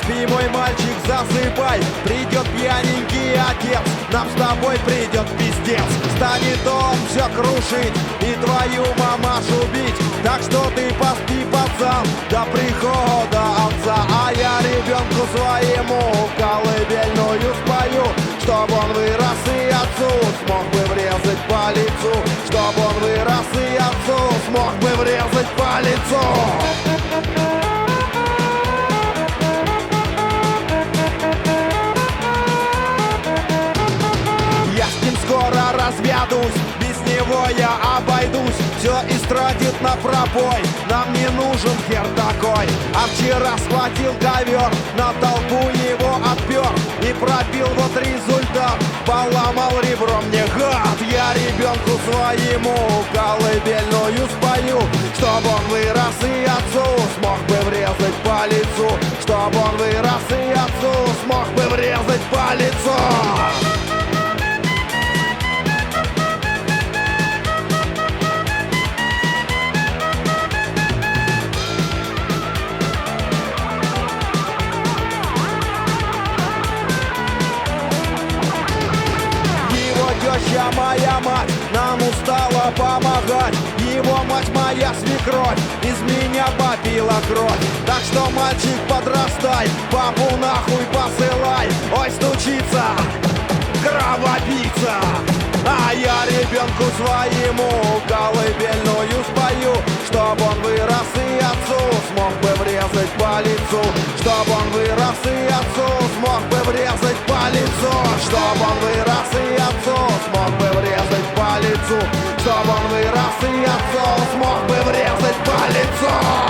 Спи, мой мальчик, засыпай, придет пьяненький отец, нам с тобой придет пиздец. Станет он все крушить и твою мамашу бить. Так что ты поспи, пацан, до прихода отца. А я ребенку своему колыбельную спою, чтоб он вырос и отцу смог бы врезать по лицу. Чтоб он вырос и отцу смог бы врезать по лицу. Скоро разведусь, без него я обойдусь. Все истратит на пробой, нам не нужен хер такой. А вчера схватил ковер, на толпу его отпер и пробил, вот результат, поломал ребро мне гад. Я ребенку своему колыбельную спою, чтоб он вырос и отцу смог бы врезать по лицу. Чтоб он вырос и отцу смог бы врезать по лицу. Теща моя мать нам устала помогать. Его мать моя свекровь из меня попила кровь. Так что, мальчик, подрастай, папу нахуй посылай. Ой, стучится кровопийца. А я ребенку своему колыбельную спою, чтоб он вырос и отцу смог бы врезать по лицу. Чтоб он вырос и отцу смог бы врезать по лицу. Чтоб он вырос и отцу смог бы врезать по лицу. Чтоб он вырос и отцу смог бы врезать по лицу.